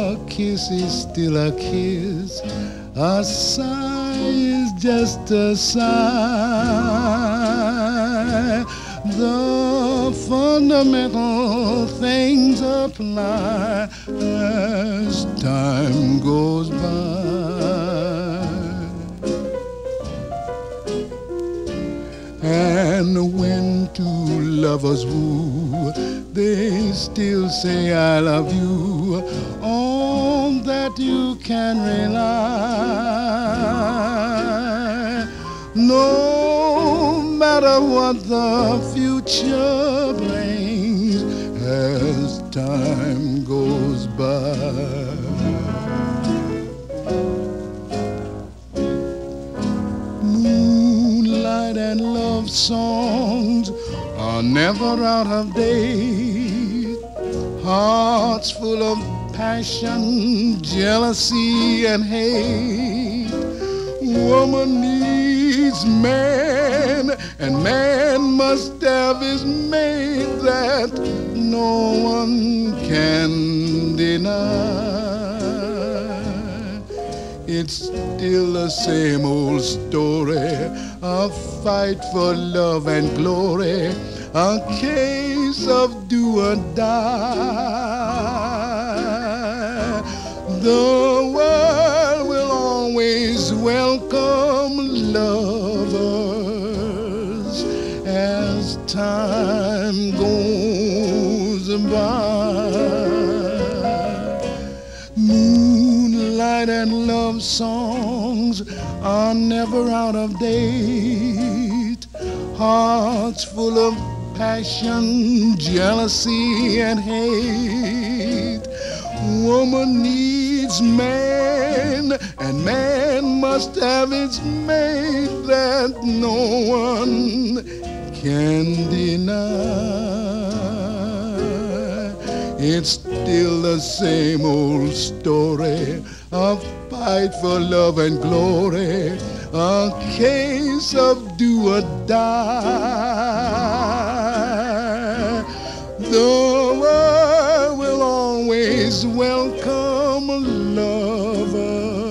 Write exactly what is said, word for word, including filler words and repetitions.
A kiss is still a kiss. A sigh is just a sigh. The fundamental things apply as time goes by. And when two lovers woo, they still say I love you. On that you can rely. No matter what the future brings as time goes by. Moonlight and love songs are never out of date. Hearts full of passion, jealousy, and hate. Woman needs man, and man must have his mate that no one can deny. It's still the same old story, a fight for love and glory, a case of do or die. The world will always welcome lovers as time goes by. Moonlight and love songs are never out of date. Hearts full of passion, jealousy, and hate. Woman needs man, and man must have its mate that no one can deny. It's still the same old story, a fight for love and glory, a case of do or die. The world will always welcome lovers